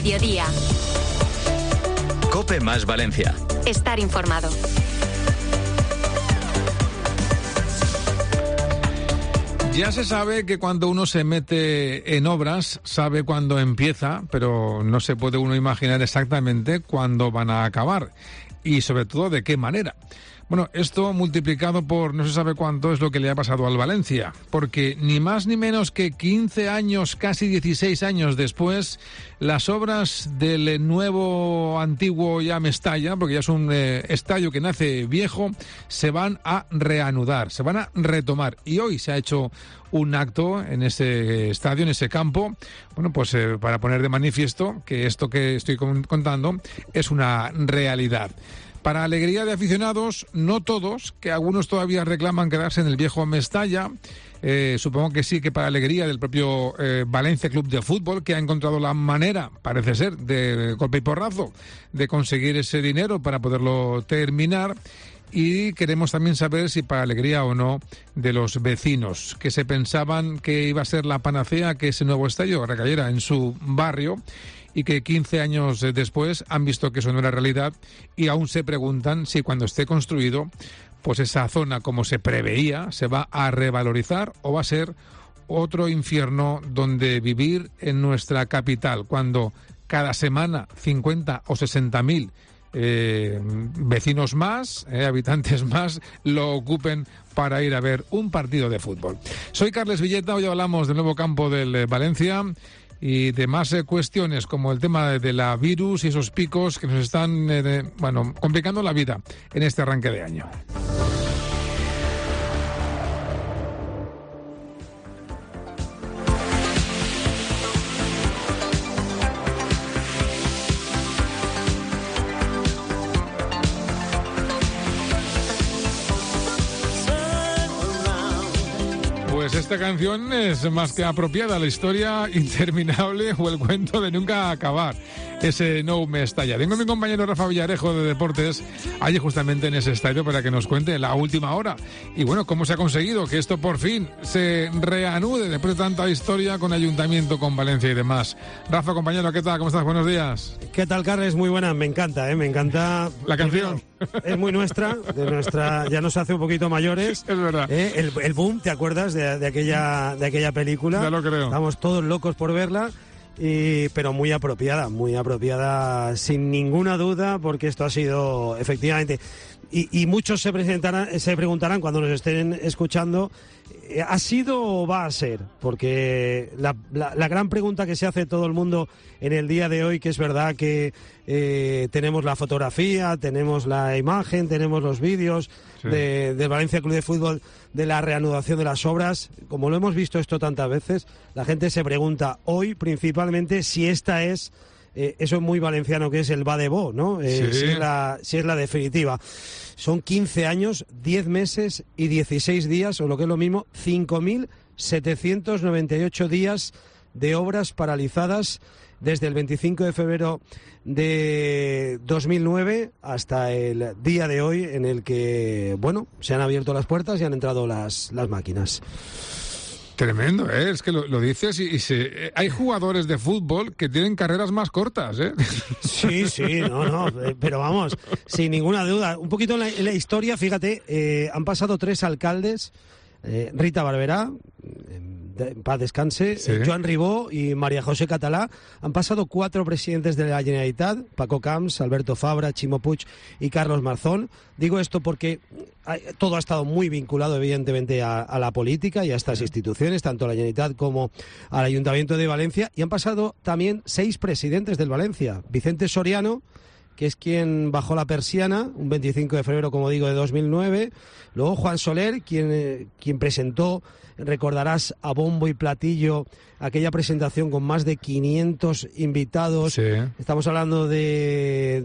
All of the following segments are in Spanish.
mediodía. COPE más Valencia. Estar informado. Ya se sabe que cuando uno se mete en obras, sabe cuándo empieza, pero no se puede uno imaginar exactamente cuándo van a acabar y sobre todo de qué manera. Bueno, esto multiplicado por no se sabe cuánto es lo que le ha pasado al Valencia, porque ni más ni menos que 15 años, casi 16 años después, las obras del nuevo antiguo ya Mestalla, porque ya es un estadio que nace viejo, se van a reanudar, se van a retomar. Y hoy se ha hecho un acto en ese estadio, en ese campo, bueno, pues para poner de manifiesto que esto que estoy contando es una realidad. Para alegría de aficionados, no todos, que algunos todavía reclaman quedarse en el viejo Mestalla. Supongo que sí, que para alegría del propio Valencia Club de Fútbol, que ha encontrado la manera, parece ser, de golpe y porrazo, de conseguir ese dinero para poderlo terminar. Y queremos también saber si para alegría o no de los vecinos, que se pensaban que iba a ser la panacea que ese nuevo estadio recayera en su barrio, y que 15 años después han visto que eso no era realidad y aún se preguntan si cuando esté construido, pues esa zona, como se preveía, se va a revalorizar o va a ser otro infierno donde vivir en nuestra capital, cuando cada semana 50 o 60.000 vecinos más, habitantes más, lo ocupen para ir a ver un partido de fútbol. Soy Carles Villeta, hoy hablamos del nuevo campo del Valencia y de más cuestiones como el tema de la virus y esos picos que nos están complicando la vida en este arranque de año. Pues esta canción es más que apropiada, la historia interminable o el cuento de nunca acabar. Ese no Mestalla. Tengo a mi compañero Rafa Villarejo de Deportes allí justamente en ese estadio para que nos cuente la última hora. Y bueno, cómo se ha conseguido que esto por fin se reanude después de tanta historia con Ayuntamiento, con Valencia y demás. Rafa, compañero, ¿qué tal? ¿Cómo estás? Buenos días. ¿Qué tal, Carles? Muy buena, me encanta, me encanta. La canción. Es muy nuestra, ya nos hace un poquito mayores. Es verdad. El boom, ¿te acuerdas de aquella película? Ya lo creo. Estamos todos locos por verla. Pero muy apropiada sin ninguna duda, porque esto ha sido efectivamente, y muchos se preguntarán cuando nos estén escuchando, ¿ha sido o va a ser? Porque la gran pregunta que se hace todo el mundo en el día de hoy, que es verdad que tenemos la fotografía, tenemos la imagen, tenemos los vídeos de Valencia Club de Fútbol, de la reanudación de las obras. Como lo hemos visto esto tantas veces, la gente se pregunta hoy principalmente si esta es, eso es muy valenciano, que es el va de bo, ¿no? Si es la definitiva. Son 15 años, 10 meses y 16 días, o lo que es lo mismo, 5.798 días de obras paralizadas desde el 25 de febrero de 2009 hasta el día de hoy, en el que, bueno, se han abierto las puertas y han entrado las máquinas. Tremendo, ¿eh? Es que lo dices hay jugadores de fútbol que tienen carreras más cortas, ¿eh? Sí, pero vamos, sin ninguna duda. Un poquito en la historia, fíjate, han pasado 3 alcaldes, Rita Barberá, en paz descanse, Joan Ribó y María José Catalá. Han pasado 4 presidentes de la Generalitat, Paco Camps, Alberto Fabra, Chimo Puig y Carlos Marzón. Digo esto porque todo ha estado muy vinculado evidentemente a la política y a estas instituciones, tanto a la Generalitat como al Ayuntamiento de Valencia. Y han pasado también 6 presidentes del Valencia. Vicente Soriano, que es quien bajó la persiana, un 25 de febrero, como digo, de 2009. Luego Juan Soler, quien presentó, recordarás, a bombo y platillo aquella presentación con más de 500 invitados. Sí. Estamos hablando de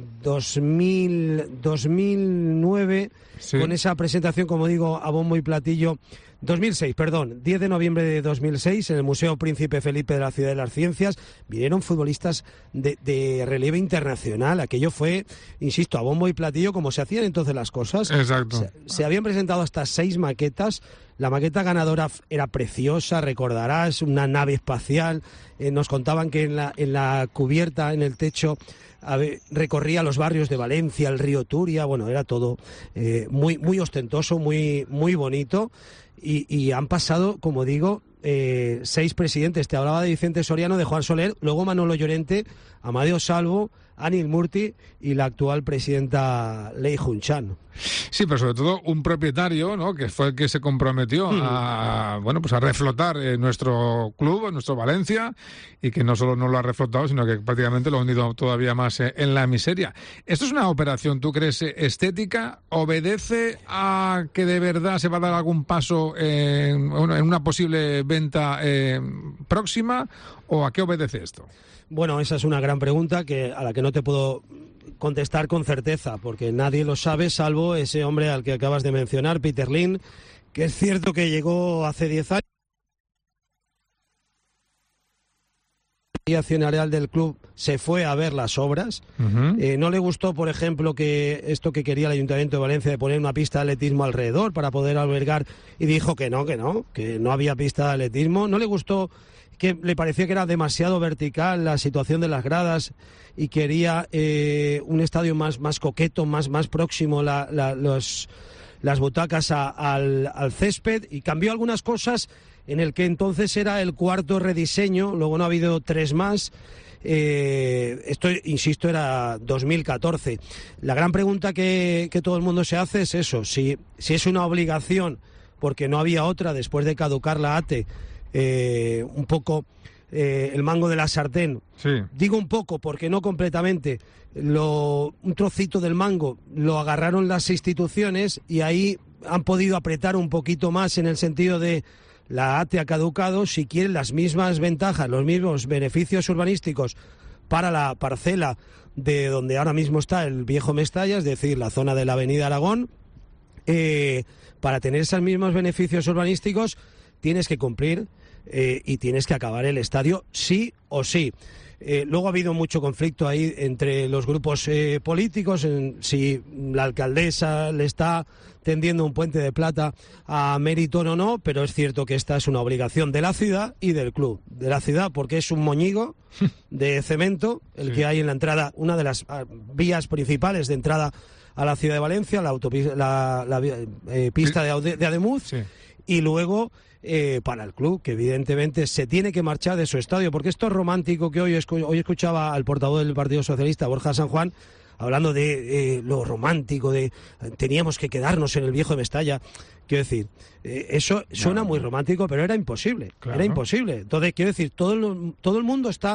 2009, con esa presentación, como digo, a bombo y platillo 2006, perdón, 10 de noviembre de 2006, en el Museo Príncipe Felipe de la Ciudad de las Ciencias, vinieron futbolistas de relieve internacional. Aquello fue, insisto, a bombo y platillo, como se hacían entonces las cosas. Exacto. Se habían presentado hasta 6 maquetas. La maqueta ganadora era preciosa, recordarás, una nave espacial. Nos contaban que en la cubierta, en el techo, recorría los barrios de Valencia, el río Turia. Bueno, era todo muy, muy ostentoso, muy, muy bonito. Y han pasado, como digo, 6 presidentes. Te hablaba de Vicente Soriano, de Juan Soler, luego Manolo Llorente, Amadeo Salvo, Anil Murti y la actual presidenta Lei Jun-chan. Sí, pero sobre todo un propietario, ¿no?, que fue el que se comprometió a reflotar nuestro club, nuestro Valencia, y que no solo no lo ha reflotado, sino que prácticamente lo ha hundido todavía más en la miseria. ¿Esto es una operación, tú crees, estética? ¿Obedece a que de verdad se va a dar algún paso en una posible venta próxima? ¿O a qué obedece esto? Bueno, esa es una gran pregunta a la que no te puedo contestar con certeza, porque nadie lo sabe, salvo ese hombre al que acabas de mencionar, Peter Lim, que es cierto que llegó hace 10 años. El accionarial del club se fue a ver las obras. No le gustó, por ejemplo, que esto que quería el Ayuntamiento de Valencia de poner una pista de atletismo alrededor para poder albergar, y dijo que no había pista de atletismo. No le gustó, que le parecía que era demasiado vertical la situación de las gradas y quería un estadio más coqueto, más próximo las butacas al césped, y cambió algunas cosas en el que entonces era el cuarto rediseño. Luego no ha habido 3 más. Esto, insisto, era 2014. La gran pregunta que todo el mundo se hace es eso, si es una obligación, porque no había otra después de caducar la ATE, un poco el mango de la sartén. Sí. Digo un poco porque no completamente. Un trocito del mango lo agarraron las instituciones y ahí han podido apretar un poquito más, en el sentido de la ATE ha caducado. Si quieren las mismas ventajas, los mismos beneficios urbanísticos para la parcela de donde ahora mismo está el viejo Mestalla, es decir, la zona de la Avenida Aragón, para tener esos mismos beneficios urbanísticos tienes que cumplir y tienes que acabar el estadio sí o sí. Luego ha habido mucho conflicto ahí entre los grupos políticos, en si la alcaldesa le está tendiendo un puente de plata a Meriton o no, pero es cierto que esta es una obligación de la ciudad y del club. De la ciudad porque es un moñigo de cemento el que hay en la entrada, una de las vías principales de entrada a la ciudad de Valencia, la pista de Ademuz, sí. Y luego para el club, que evidentemente se tiene que marchar de su estadio, porque esto es romántico, que hoy escuchaba al portavoz del Partido Socialista, Borja San Juan, hablando de lo romántico, de teníamos que quedarnos en el viejo de Mestalla. Quiero decir, eso suena muy romántico, pero era imposible, claro. Era imposible. Entonces, quiero decir, todo el mundo está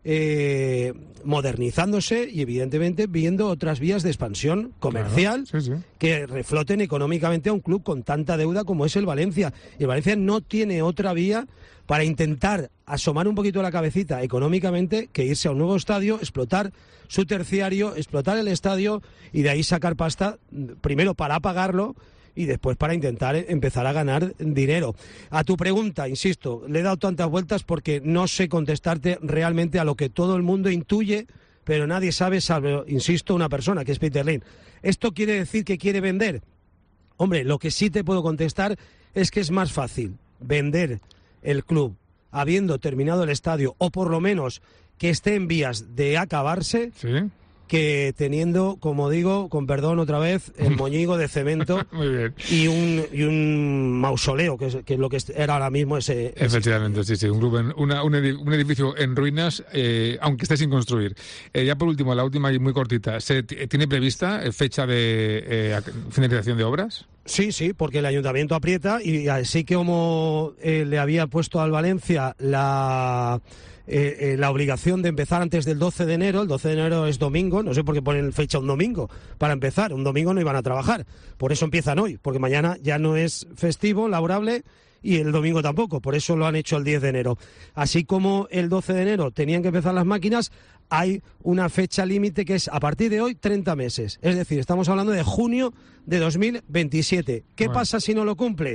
modernizándose y evidentemente viendo otras vías de expansión comercial, claro. Sí. Que refloten económicamente a un club con tanta deuda como es el Valencia. Y el Valencia no tiene otra vía para intentar asomar un poquito la cabecita económicamente que irse a un nuevo estadio, explotar su terciario, explotar el estadio y de ahí sacar pasta, primero para pagarlo y después para intentar empezar a ganar dinero. A tu pregunta, insisto, le he dado tantas vueltas porque no sé contestarte realmente a lo que todo el mundo intuye, pero nadie sabe, salvo, insisto, una persona, que es Peter Lim. ¿Esto quiere decir que quiere vender? Hombre, lo que sí te puedo contestar es que es más fácil vender el club habiendo terminado el estadio, o por lo menos que esté en vías de acabarse, ¿sí?, que teniendo, como digo, con perdón otra vez, el moñigo de cemento y un mausoleo, que es lo que era ahora mismo ese. Efectivamente, sí, un club, un edificio en ruinas, aunque esté sin construir. Ya por último, la última y muy cortita, ¿tiene prevista fecha de finalización de obras? Sí, porque el ayuntamiento aprieta, y así que como le había puesto al Valencia la obligación de empezar antes del 12 de enero, el 12 de enero es domingo, no sé por qué ponen fecha un domingo para empezar, un domingo no iban a trabajar, por eso empiezan hoy, porque mañana ya no es festivo, laborable, y el domingo tampoco, por eso lo han hecho el 10 de enero. Así como el 12 de enero tenían que empezar las máquinas, hay una fecha límite que es a partir de hoy 30 meses, es decir, estamos hablando de junio de 2027. ¿Qué pasa si no lo cumple?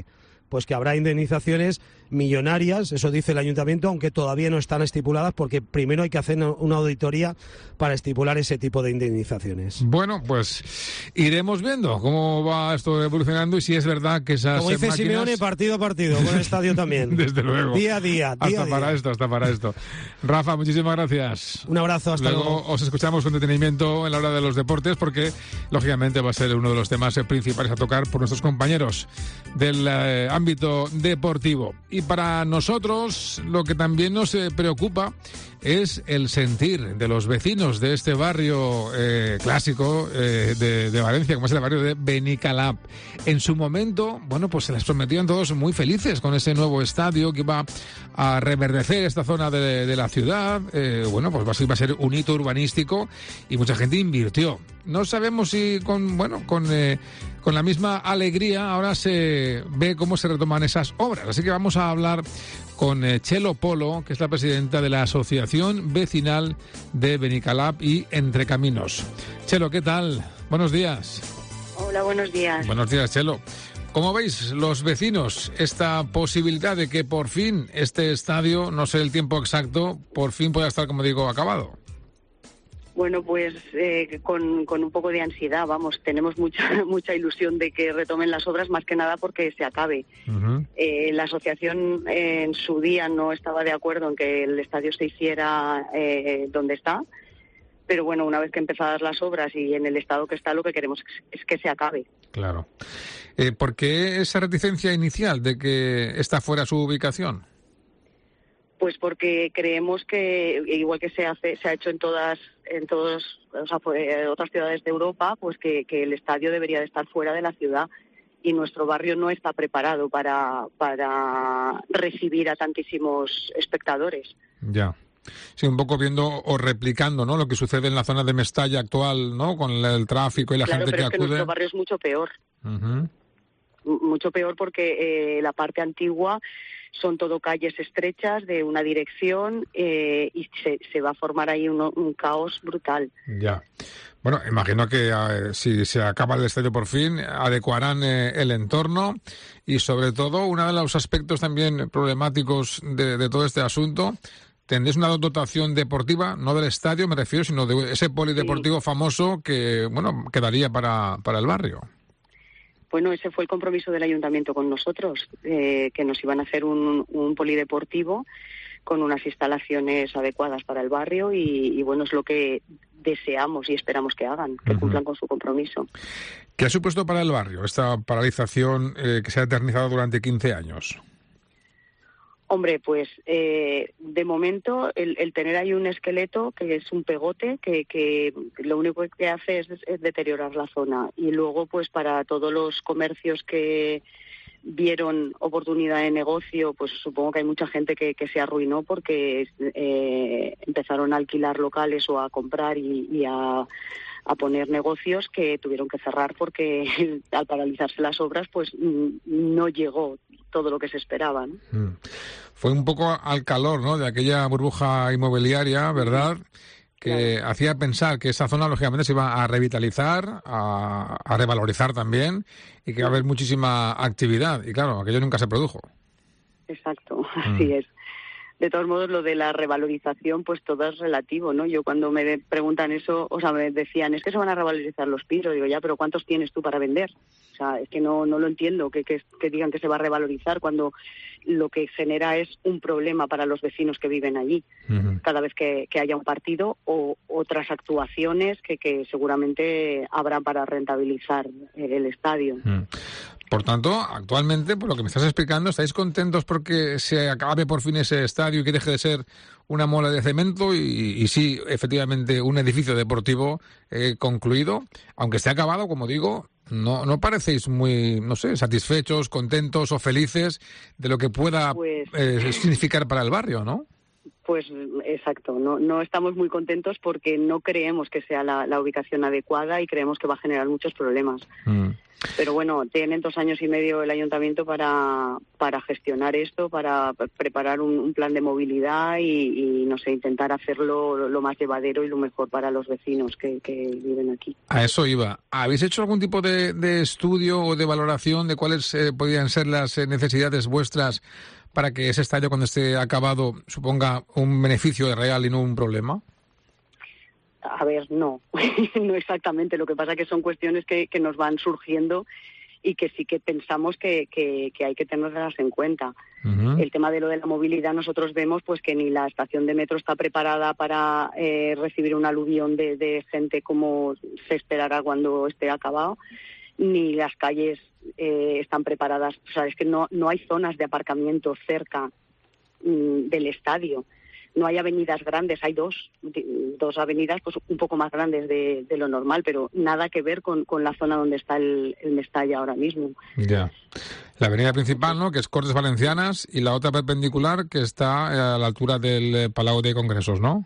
pues que habrá indemnizaciones millonarias, eso dice el ayuntamiento, aunque todavía no están estipuladas porque primero hay que hacer una auditoría para estipular ese tipo de indemnizaciones. Bueno, pues iremos viendo cómo va esto evolucionando y si es verdad que esas Como dice máquinas... Simeone, partido a partido, con el estadio también. Desde luego. Día a día. Hasta para esto. Rafa, muchísimas gracias. Un abrazo, hasta luego. Os escuchamos con detenimiento en la hora de los deportes porque, lógicamente, va a ser uno de los temas principales a tocar por nuestros compañeros del ámbito deportivo. Y para nosotros, lo que también nos preocupa es el sentir de los vecinos de este barrio clásico de Valencia, como es el barrio de Benicalap. En su momento, bueno, pues se les prometían todos muy felices con ese nuevo estadio que iba a reverdecer esta zona de la ciudad. Bueno, pues va a ser un hito urbanístico y mucha gente invirtió. No sabemos si con la misma alegría ahora se ve cómo se retoman esas obras. Así que vamos a hablar con Chelo Polo, que es la presidenta de la Asociación Vecinal de Benicalap y Entre Caminos. Chelo, ¿qué tal? Buenos días. Hola, buenos días. Buenos días, Chelo. ¿Cómo veis los vecinos esta posibilidad de que por fin este estadio, no sé el tiempo exacto, por fin pueda estar, como digo, acabado? Bueno, pues con un poco de ansiedad, vamos, tenemos mucha ilusión de que retomen las obras, más que nada porque se acabe. Uh-huh. La asociación en su día no estaba de acuerdo en que el estadio se hiciera donde está, pero bueno, una vez que empezadas las obras y en el estado que está, lo que queremos es que se acabe. Claro. ¿Por qué esa reticencia inicial de que esta fuera su ubicación? Pues porque creemos que, igual que se ha hecho en otras ciudades de Europa, pues que el estadio debería de estar fuera de la ciudad y nuestro barrio no está preparado para recibir a tantísimos espectadores. Ya. Sí, un poco viendo o replicando, ¿no?, lo que sucede en la zona de Mestalla actual, ¿no?, con el tráfico y la gente que acude. Claro, pero es que nuestro barrio es mucho peor. Uh-huh. Mucho peor porque la parte antigua son todo calles estrechas de una dirección y se va a formar ahí un caos brutal. Ya. Bueno, imagino que si se acaba el estadio por fin, adecuarán el entorno y sobre todo uno de los aspectos también problemáticos de todo este asunto, tendréis una dotación deportiva, no del estadio me refiero, sino de ese polideportivo famoso que, bueno, quedaría para el barrio. Bueno, ese fue el compromiso del ayuntamiento con nosotros, que nos iban a hacer un polideportivo con unas instalaciones adecuadas para el barrio y bueno, es lo que deseamos y esperamos que hagan, que cumplan con su compromiso. ¿Qué ha supuesto para el barrio esta paralización que se ha eternizado durante 15 años? Hombre, pues de momento el tener ahí un esqueleto que es un pegote que lo único que hace es deteriorar la zona y luego pues para todos los comercios que vieron oportunidad de negocio, pues supongo que hay mucha gente que se arruinó porque empezaron a alquilar locales o a comprar y a poner negocios que tuvieron que cerrar porque al paralizarse las obras pues no llegó todo lo que se esperaba, ¿no? Fue un poco al calor, ¿no?, de aquella burbuja inmobiliaria, ¿verdad?, que hacía pensar que esa zona lógicamente se iba a revitalizar, a revalorizar también y que iba a haber muchísima actividad y claro, aquello nunca se produjo. Exacto, así es. De todos modos, lo de la revalorización, pues todo es relativo, ¿no? Yo cuando me preguntan eso, o sea, me decían, es que se van a revalorizar los pisos. Digo, ya, pero ¿cuántos tienes tú para vender? O sea, es que no lo entiendo, que digan que se va a revalorizar cuando lo que genera es un problema para los vecinos que viven allí. Uh-huh. Cada vez que haya un partido o otras actuaciones que seguramente habrá para rentabilizar el estadio. Uh-huh. Por tanto, actualmente, por lo que me estás explicando, ¿estáis contentos porque se acabe por fin ese estadio y que deje de ser una mola de cemento y sí, efectivamente, un edificio deportivo concluido? Aunque esté acabado, como digo, no parecéis muy, no sé, satisfechos, contentos o felices de lo que pueda significar para el barrio, ¿no? Pues exacto, no estamos muy contentos porque no creemos que sea la ubicación adecuada y creemos que va a generar muchos problemas. Pero bueno, tienen 2 años y medio el ayuntamiento para gestionar esto, para preparar un plan de movilidad y no sé, intentar hacerlo lo más llevadero y lo mejor para los vecinos que viven aquí. A eso iba. ¿Habéis hecho algún tipo de estudio o de valoración de cuáles podrían ser las necesidades vuestras para que ese estadio, cuando esté acabado, suponga un beneficio real y no un problema? A ver, no exactamente. Lo que pasa es que son cuestiones que nos van surgiendo y que sí que pensamos que hay que tenerlas en cuenta. Uh-huh. El tema de lo de la movilidad, nosotros vemos pues que ni la estación de metro está preparada para recibir un aluvión de gente como se esperará cuando esté acabado, ni las calles están preparadas. O sea, es que no hay zonas de aparcamiento cerca del estadio. No hay avenidas grandes, hay dos avenidas pues un poco más grandes de lo normal, pero nada que ver con la zona donde está el Mestalla ahora mismo. Ya. La avenida principal, ¿no?, que es Cortes Valencianas, y la otra perpendicular que está a la altura del Palau de Congresos, ¿no?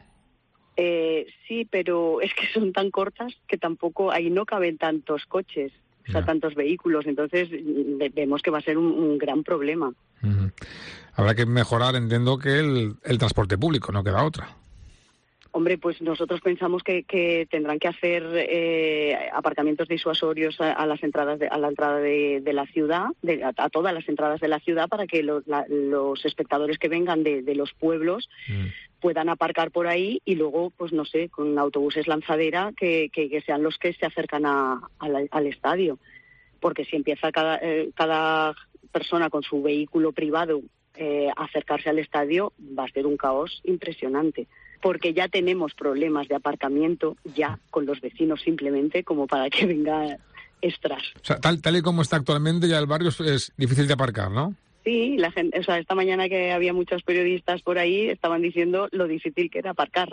Sí, pero es que son tan cortas que tampoco ahí no caben tantos coches, o sea, tantos vehículos, entonces vemos que va a ser un gran problema. Uh-huh. Habrá que mejorar, entiendo, que el transporte público, no queda otra. Hombre, pues nosotros pensamos que tendrán que hacer aparcamientos disuasorios a las entradas a la entrada de la ciudad, a todas las entradas de la ciudad, para que los espectadores que vengan de los pueblos puedan aparcar por ahí y luego, pues no sé, con autobuses lanzadera que sean los que se acercan al estadio. Porque si empieza cada persona con su vehículo privado acercarse al estadio, va a ser un caos impresionante, porque ya tenemos problemas de aparcamiento ya con los vecinos simplemente como para que venga extras. O sea, tal y como está actualmente ya el barrio es difícil de aparcar, ¿no? Sí, la gente, o sea, esta mañana que había muchos periodistas por ahí estaban diciendo lo difícil que era aparcar,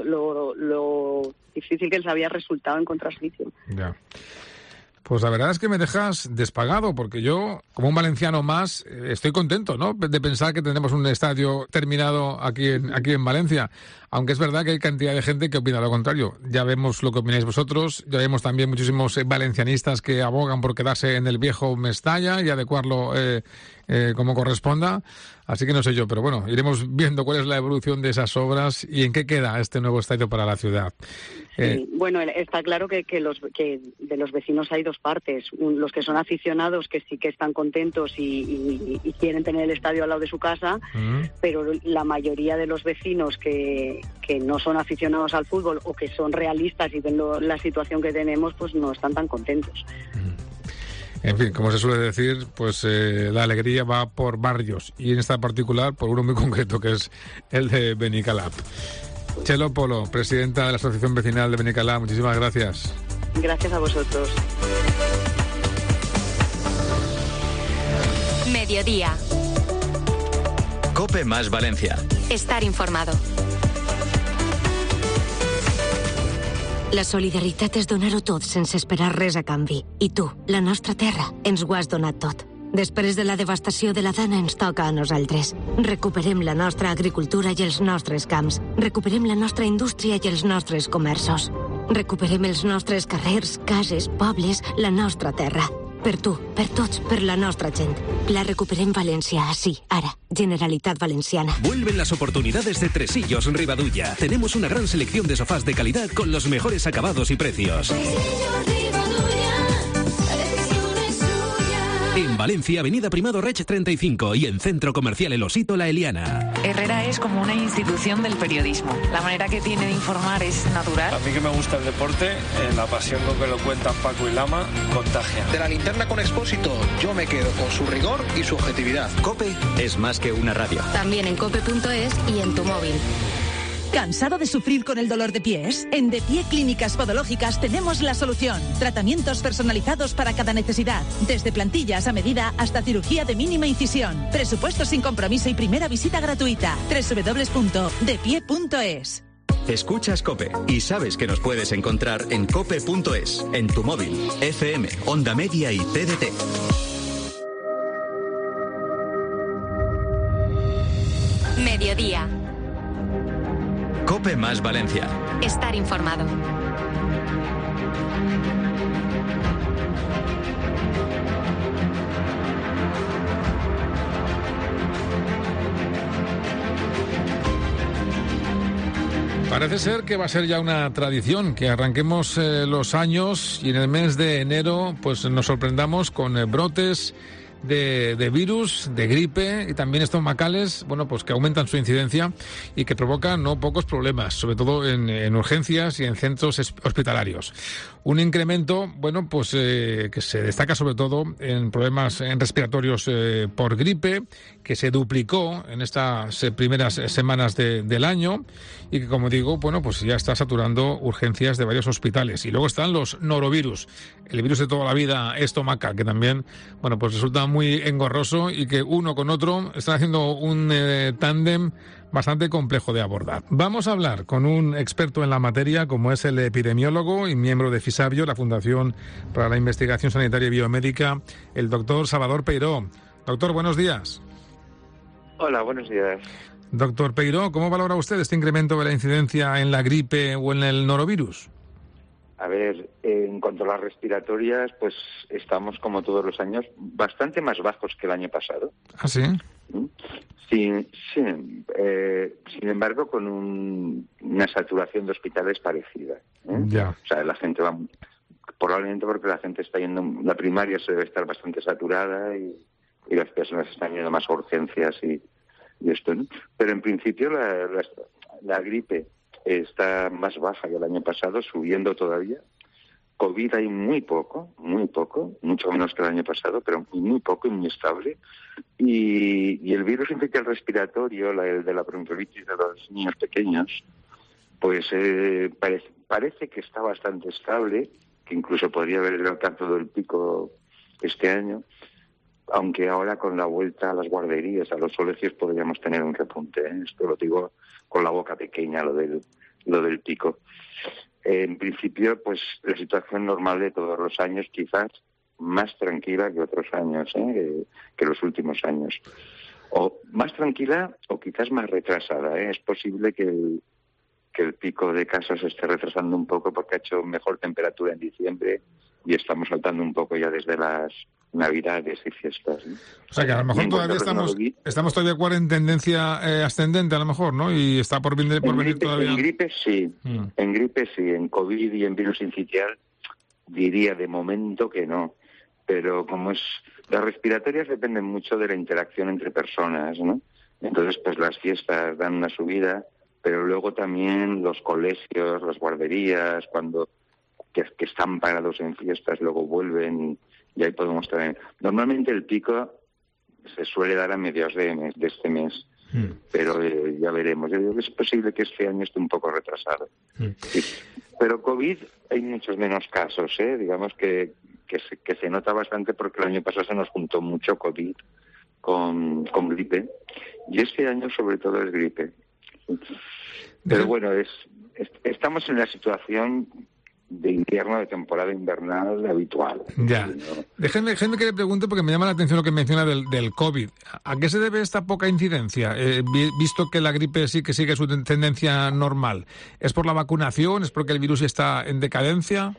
lo difícil que les había resultado encontrar sitio. Ya. Pues la verdad es que me dejas despagado, porque yo, como un valenciano más, estoy contento, ¿no?, de pensar que tendremos un estadio terminado aquí en Valencia. Aunque es verdad que hay cantidad de gente que opina lo contrario. Ya vemos lo que opináis vosotros, ya vemos también muchísimos valencianistas que abogan por quedarse en el viejo Mestalla y adecuarlo como corresponda. Así que no sé yo, pero bueno, iremos viendo cuál es la evolución de esas obras y en qué queda este nuevo estadio para la ciudad. Sí, bueno, está claro que de los vecinos hay dos partes. Los que son aficionados, que sí que están contentos y quieren tener el estadio al lado de su casa, pero la mayoría de los vecinos que no son aficionados al fútbol o que son realistas y ven la situación que tenemos, pues no están tan contentos. En fin, como se suele decir, pues la alegría va por barrios y en esta particular por uno muy concreto, que es el de Benicalap. Chelo Polo, presidenta de la Asociación Vecinal de Benicalap, muchísimas gracias. Gracias a vosotros. Mediodía. COPE más Valencia. Estar informado. La solidaritat és donar-ho tot sense esperar res a canvi. I tu, la nostra terra, ens ho has donat tot. Després de la devastació de la Dana ens toca a nosaltres. Recuperem la nostra agricultura i els nostres camps. Recuperem la nostra indústria i els nostres comerços. Recuperem els nostres carrers, cases, pobles, la nostra terra. Per tu, per tots, per la nostra gent. La recuperem València, així, ara. Generalitat Valenciana. Vuelven las oportunidades de Tresillos Ribadulla. Tenemos una gran selección de sofás de calidad con los mejores acabados y precios. En Valencia, Avenida Primado Reig 35 y en Centro Comercial El Osito La Eliana. Herrera es como una institución del periodismo. La manera que tiene de informar es natural. A mí que me gusta el deporte, la pasión con que lo cuentan Paco y Lama, contagia. De la linterna con Expósito, yo me quedo con su rigor y su objetividad. COPE es más que una radio. También en cope.es y en tu móvil. ¿Cansado de sufrir con el dolor de pies? En De Pie Clínicas Podológicas tenemos la solución. Tratamientos personalizados para cada necesidad. Desde plantillas a medida hasta cirugía de mínima incisión. Presupuesto sin compromiso y primera visita gratuita. www.depie.es. Escuchas COPE y sabes que nos puedes encontrar en cope.es, en tu móvil, FM, Onda Media y TDT. Mediodía. COPE más Valencia. Estar informado. Parece ser que va a ser ya una tradición que arranquemos los años y en el mes de enero pues nos sorprendamos con brotes de virus, de gripe y también estomacales, bueno, pues que aumentan su incidencia y que provocan no pocos problemas, sobre todo en urgencias y en centros hospitalarios. Un incremento, bueno, pues que se destaca sobre todo en problemas respiratorios por gripe, que se duplicó en estas primeras semanas del año y que, como digo, bueno, pues ya está saturando urgencias de varios hospitales. Y luego están los norovirus, el virus de toda la vida estomacal, que también, bueno, pues resulta muy engorroso y que uno con otro están haciendo un tándem bastante complejo de abordar. Vamos a hablar con un experto en la materia, como es el epidemiólogo y miembro de FISABIO, la Fundación para la Investigación Sanitaria y Biomédica, el doctor Salvador Peiró. Doctor, buenos días. Hola, buenos días. Doctor Peiró, ¿cómo valora usted este incremento de la incidencia en la gripe o en el norovirus? A ver, en cuanto a las respiratorias, pues estamos, como todos los años, bastante más bajos que el año pasado. ¿Ah, sí? Sin embargo, con una saturación de hospitales parecida. Ya. O sea, la gente va, probablemente porque la gente está yendo, la primaria se debe estar bastante saturada y las personas están yendo más a urgencias y esto, ¿no? Pero en principio la gripe está más baja que el año pasado, subiendo todavía. COVID hay muy poco, mucho menos que el año pasado, pero muy poco y muy estable. Y el virus infeccioso respiratorio, el de la bronquiolitis de los niños pequeños, pues parece que está bastante estable, que incluso podría haber alcanzado el pico este año, aunque ahora con la vuelta a las guarderías, a los colegios, podríamos tener un repunte, ¿eh? Esto lo digo con la boca pequeña, lo del pico. En principio, pues la situación normal de todos los años, quizás más tranquila que otros años, que los últimos años. O más tranquila o quizás más retrasada, ¿eh? Es posible que el pico de casos esté retrasando un poco porque ha hecho mejor temperatura en diciembre y estamos saltando un poco ya desde las Navidades y fiestas, ¿no? O sea que a lo mejor todavía estamos todavía en tendencia ascendente, a lo mejor, ¿no? Y está por venir todavía. En gripe sí, en COVID y en virus sincitial diría de momento que no, pero como las respiratorias dependen mucho de la interacción entre personas, ¿no? Entonces, pues las fiestas dan una subida, pero luego también los colegios, las guarderías, que están parados en fiestas, luego vuelven y ahí podemos tener. Normalmente el pico se suele dar a mediados de este mes, pero ya veremos. Yo digo que es posible que este año esté un poco retrasado. Sí. Pero COVID hay muchos menos casos, digamos que se nota bastante porque el año pasado se nos juntó mucho COVID con gripe y este año sobre todo es gripe. Pero bueno, estamos en la situación de invierno, de temporada invernal habitual. Ya. ¿No? Déjenme que le pregunte porque me llama la atención lo que menciona del COVID. ¿A qué se debe esta poca incidencia? Visto que la gripe sí que sigue su tendencia normal. ¿Es por la vacunación? ¿Es porque el virus está en decadencia?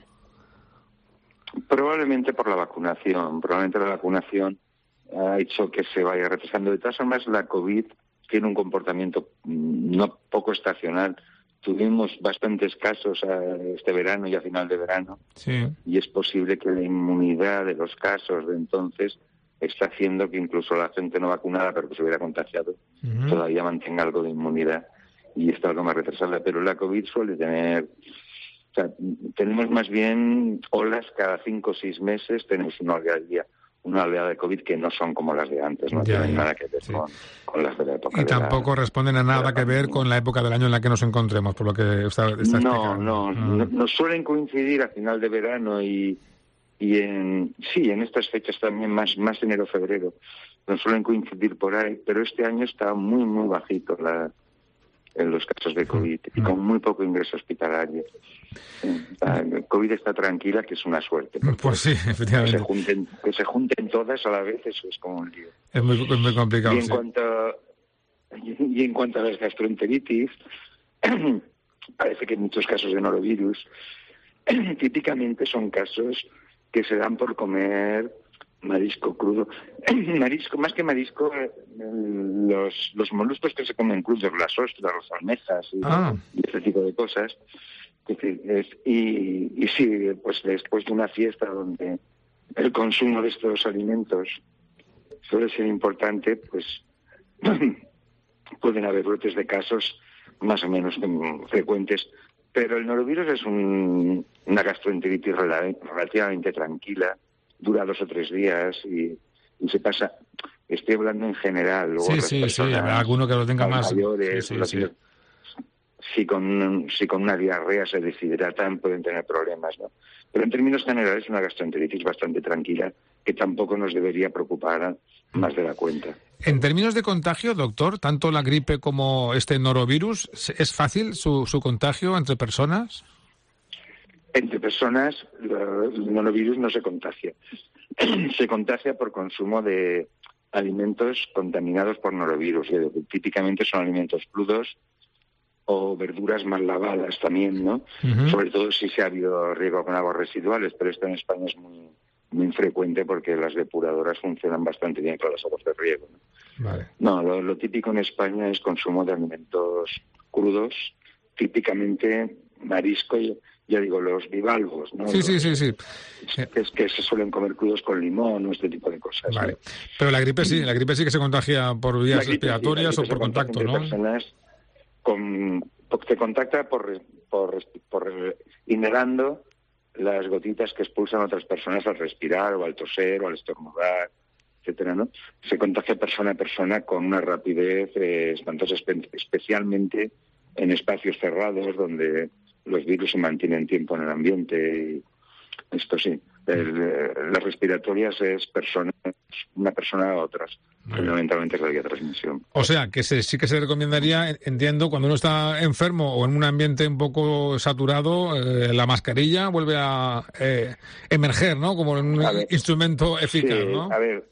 Probablemente por la vacunación. Probablemente la vacunación ha hecho que se vaya retrasando. De todas formas, la COVID tiene un comportamiento no poco estacional. Tuvimos bastantes casos este verano y a final de verano, sí. Y es posible que la inmunidad de los casos de entonces está haciendo que incluso la gente no vacunada, pero que se hubiera contagiado, todavía mantenga algo de inmunidad y está algo más retrasada. Pero la COVID suele tener... O sea, tenemos más bien olas cada 5 o 6 meses, tenemos una oleada de COVID que no son como las de antes, no tienen nada que ver con las de la época. Y tampoco responden a nada que ver con la época del año en la que nos encontremos, por lo que está explicando. No suelen coincidir a final de verano y en estas fechas también, más enero-febrero, no suelen coincidir por ahí, pero este año está muy, muy bajito en los casos de COVID y con muy poco ingreso hospitalario. El COVID está tranquila, que es una suerte. Pues sí, efectivamente. Que se junten todas a la vez, eso es como un lío. Es muy complicado, y en cuanto a las gastroenteritis, parece que muchos casos de norovirus típicamente son casos que se dan por comer marisco crudo. Marisco, más que marisco, los moluscos que se comen crudos, las ostras, las almejas y ese tipo de cosas. Y sí, pues después de una fiesta donde el consumo de estos alimentos suele ser importante, pues pueden haber brotes de casos más o menos frecuentes. Pero el norovirus es una gastroenteritis relativamente tranquila, dura 2 o 3 días y se pasa. Estoy hablando en general. Luego Sí, habrá alguno que lo tenga más. Mayores, si con una diarrea se deshidratan, pueden tener problemas, ¿no? Pero en términos generales, una gastroenteritis bastante tranquila que tampoco nos debería preocupar más de la cuenta. En términos de contagio, doctor, tanto la gripe como este norovirus, ¿es fácil su contagio entre personas? Entre personas, el norovirus no se contagia. Se contagia por consumo de alimentos contaminados por norovirus. Típicamente son alimentos crudos o verduras mal lavadas también, ¿no? Sobre todo si se ha habido riego con aguas residuales, pero esto en España es muy infrecuente porque las depuradoras funcionan bastante bien con las aguas de riego, ¿no? Vale. No, lo típico en España es consumo de alimentos crudos, típicamente marisco, ya digo, los bivalvos, ¿no? Sí. Que se suelen comer crudos con limón o este tipo de cosas. Vale. ¿no? Pero la gripe sí que se contagia por vías respiratorias o por contacto, ¿no? Personas se contacta por inhalando las gotitas que expulsan otras personas al respirar o al toser o al estornudar, etcétera, ¿no? Se contagia persona a persona con una rapidez espantosa, especialmente en espacios cerrados donde los virus se mantienen tiempo en el ambiente. Y esto sí, las respiratorias es una persona a otras. Fundamentalmente es la vía de transmisión. O sea, que sí que se recomendaría, entiendo, cuando uno está enfermo o en un ambiente un poco saturado, la mascarilla vuelve a emerger, ¿no? Como un instrumento eficaz, sí, ¿no? A ver,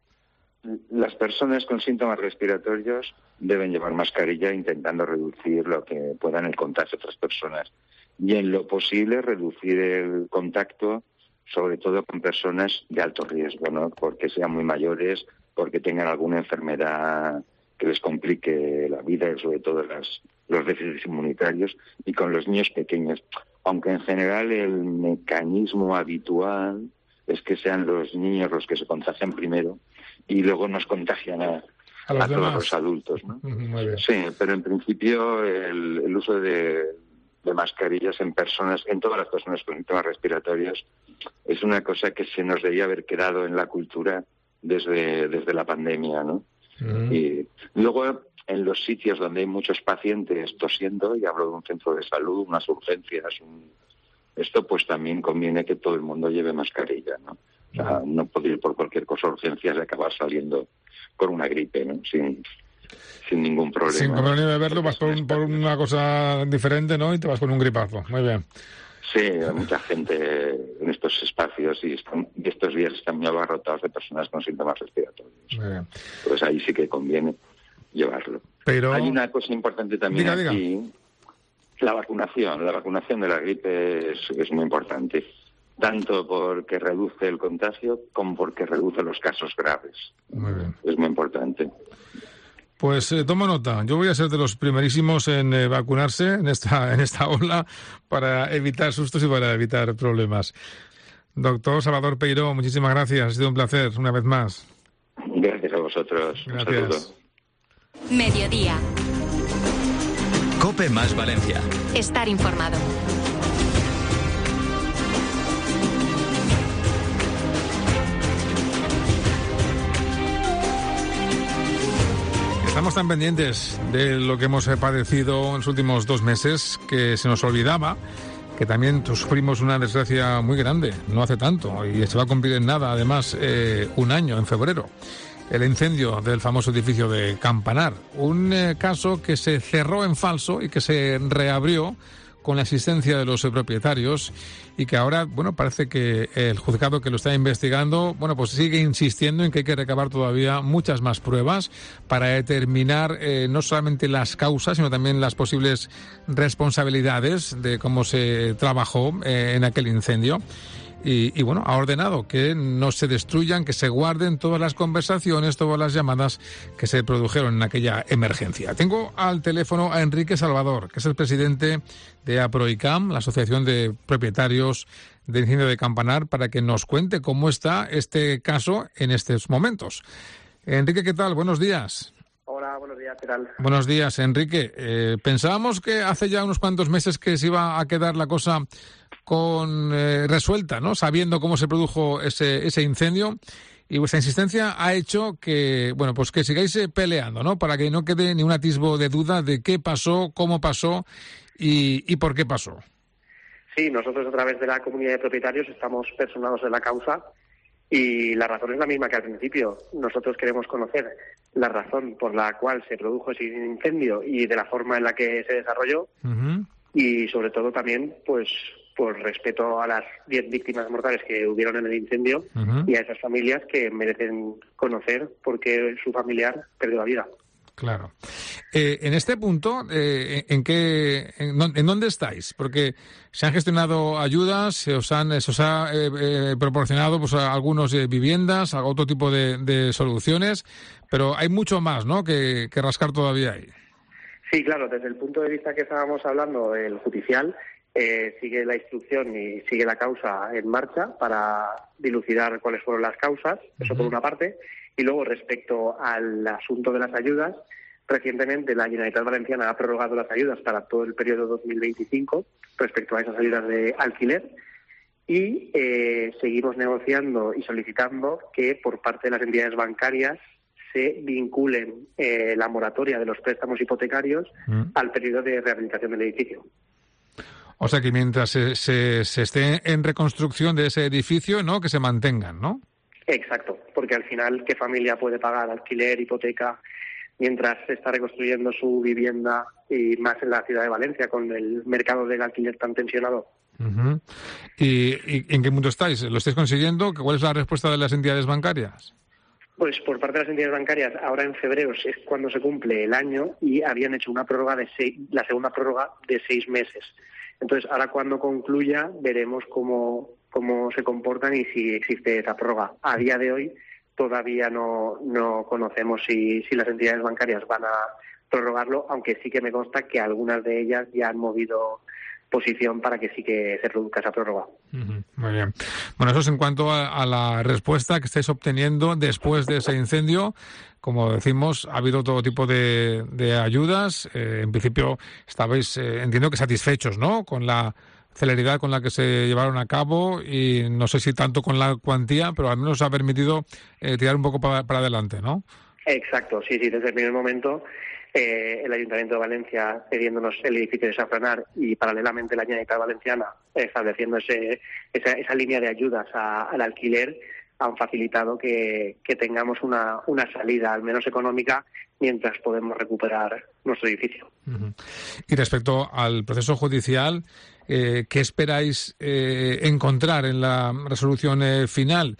las personas con síntomas respiratorios deben llevar mascarilla intentando reducir lo que puedan el contagio a otras personas. Y en lo posible reducir el contacto, sobre todo con personas de alto riesgo, ¿no? Porque sean muy mayores, porque tengan alguna enfermedad que les complique la vida, sobre todo los déficits inmunitarios, y con los niños pequeños. Aunque en general el mecanismo habitual es que sean los niños los que se contagian primero y luego nos contagian a todos los adultos, ¿no? Muy bien. Sí, pero en principio el uso de mascarillas en todas las personas con síntomas respiratorios, es una cosa que se nos debía haber quedado en la cultura desde la pandemia, ¿no? Y luego, en los sitios donde hay muchos pacientes tosiendo, y hablo de un centro de salud, unas urgencias, esto pues también conviene que todo el mundo lleve mascarilla, ¿no? O sea, no puede ir por cualquier cosa a urgencias y acabar saliendo con una gripe, ¿no? Sin ningún problema. Sin problema de verlo, vas por una cosa diferente, ¿no? Y te vas con un gripazo. Muy bien. Sí, hay mucha gente en estos espacios y estos días están muy abarrotados de personas con síntomas respiratorios. Muy bien. Pues ahí sí que conviene llevarlo. Pero hay una cosa importante también aquí, la vacunación. La vacunación de la gripe es muy importante, tanto porque reduce el contagio como porque reduce los casos graves. Muy bien. Es muy importante. Pues tomo nota. Yo voy a ser de los primerísimos en vacunarse en esta ola para evitar sustos y para evitar problemas. Doctor Salvador Peiró, muchísimas gracias. Ha sido un placer una vez más. Gracias a vosotros. Gracias. Un saludo. Mediodía. COPE más Valencia. Estar informado. Estamos tan pendientes de lo que hemos padecido en los últimos 2 meses que se nos olvidaba que también sufrimos una desgracia muy grande, no hace tanto, y se va a cumplir en nada, además, 1 año, en febrero. El incendio del famoso edificio de Campanar. Un caso que se cerró en falso y que se reabrió con la existencia de los propietarios y que ahora, bueno, parece que el juzgado que lo está investigando, bueno, pues sigue insistiendo en que hay que recabar todavía muchas más pruebas para determinar no solamente las causas, sino también las posibles responsabilidades de cómo se trabajó en aquel incendio. Y bueno, ha ordenado que no se destruyan, que se guarden todas las conversaciones, todas las llamadas que se produjeron en aquella emergencia. Tengo al teléfono a Enrique Salvador, que es el presidente de APROICAM, la Asociación de Propietarios del Incendio de Campanar, para que nos cuente cómo está este caso en estos momentos. Enrique, ¿qué tal? Buenos días. Hola, buenos días, ¿qué tal? Buenos días, Enrique. Pensábamos que hace ya unos cuantos meses que se iba a quedar la cosa resuelta, ¿no? Sabiendo cómo se produjo ese incendio, y vuestra insistencia ha hecho que, bueno, pues que sigáis peleando, ¿no? Para que no quede ni un atisbo de duda de qué pasó, cómo pasó y por qué pasó. Sí, nosotros a través de la comunidad de propietarios estamos personados en la causa y la razón es la misma que al principio. Nosotros queremos conocer la razón por la cual se produjo ese incendio y de la forma en la que se desarrolló. Uh-huh. Y sobre todo también, pues, por respeto a las 10 víctimas mortales que hubieron en el incendio. Uh-huh. Y a esas familias que merecen conocer por qué su familiar perdió la vida. Claro. En este punto, ¿en dónde estáis? Porque se han gestionado ayudas, se os ha proporcionado pues algunos viviendas, otro tipo de soluciones, pero hay mucho más, ¿no? que rascar todavía ahí. Sí, claro. Desde el punto de vista que estábamos hablando, el judicial, sigue la instrucción y sigue la causa en marcha para dilucidar cuáles fueron las causas, eso por una parte. Y luego, respecto al asunto de las ayudas, recientemente la Generalitat Valenciana ha prorrogado las ayudas para todo el periodo 2025 respecto a esas ayudas de alquiler y seguimos negociando y solicitando que por parte de las entidades bancarias se vinculen la moratoria de los préstamos hipotecarios al periodo de rehabilitación del edificio. O sea que mientras se esté en reconstrucción de ese edificio, ¿no? Que se mantengan, ¿no? Exacto, porque al final, ¿qué familia puede pagar alquiler, hipoteca, mientras se está reconstruyendo su vivienda y más en la ciudad de Valencia, con el mercado del alquiler tan tensionado? Uh-huh. ¿Y en qué punto estáis? ¿Lo estáis consiguiendo? ¿Cuál es la respuesta de las entidades bancarias? Pues por parte de las entidades bancarias, ahora en febrero es cuando se cumple el año y habían hecho una prórroga la segunda prórroga de 6 meses. Entonces, ahora cuando concluya, veremos cómo se comportan y si existe esa prórroga. A día de hoy todavía no conocemos si las entidades bancarias van a prorrogarlo, aunque sí que me consta que algunas de ellas ya han movido posición para que sí que se produzca esa prórroga. Uh-huh. Muy bien. Bueno, eso es en cuanto a la respuesta que estáis obteniendo después de ese incendio. Como decimos, ha habido todo tipo de ayudas. En principio estabais, entiendo que satisfechos, ¿no?, con la celeridad con la que se llevaron a cabo y no sé si tanto con la cuantía, pero al menos ha permitido tirar un poco para adelante, ¿no? Exacto, sí, desde el primer momento el Ayuntamiento de Valencia cediéndonos el edificio de Safranar y paralelamente la Generalitat Valenciana estableciendo esa línea de ayudas al alquiler han facilitado que tengamos una salida, al menos económica, mientras podemos recuperar nuestro edificio. Uh-huh. Y respecto al proceso judicial, ¿qué esperáis encontrar en la resolución final?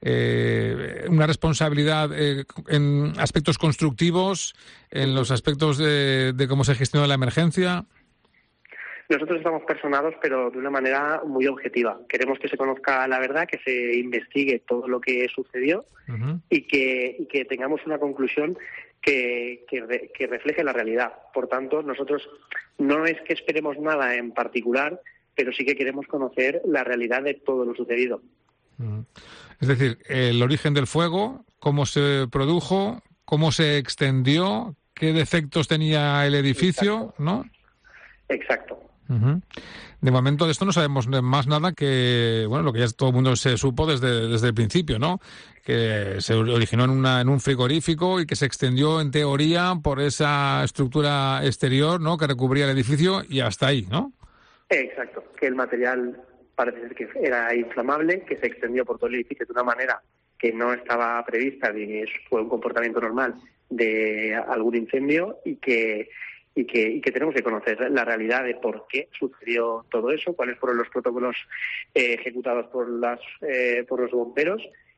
¿Una responsabilidad en aspectos constructivos, en los aspectos de cómo se gestionó la emergencia? Nosotros estamos personados, pero de una manera muy objetiva. Queremos que se conozca la verdad, que se investigue todo lo que sucedió. Uh-huh. y que tengamos una conclusión que refleje la realidad. Por tanto, nosotros no es que esperemos nada en particular, pero sí que queremos conocer la realidad de todo lo sucedido. Uh-huh. Es decir, el origen del fuego, cómo se produjo, cómo se extendió, qué defectos tenía el edificio, Exacto. ¿no? Exacto. Uh-huh. De momento de esto no sabemos más nada que, bueno, lo que ya todo el mundo se supo desde el principio, ¿no? Que se originó en un frigorífico y que se extendió en teoría por esa estructura exterior, ¿no?, que recubría el edificio y hasta ahí, ¿no? Exacto, que el material parece ser que era inflamable, que se extendió por todo el edificio de una manera que no estaba prevista, ni fue un comportamiento normal de algún incendio y que y que tenemos que conocer la realidad de por qué sucedió todo eso, cuáles fueron los protocolos ejecutados por los bomberos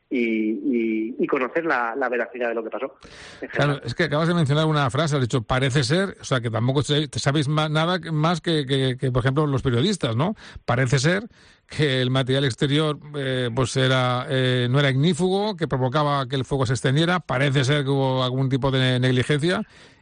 y conocer la veracidad de lo que pasó. Claro, es que acabas de mencionar una frase, has dicho parece ser, o sea que tampoco sabéis nada más que por ejemplo los periodistas, ¿no? Parece ser que el material exterior pues no era ignífugo, que provocaba que el fuego se extendiera, parece ser que hubo algún tipo de negligencia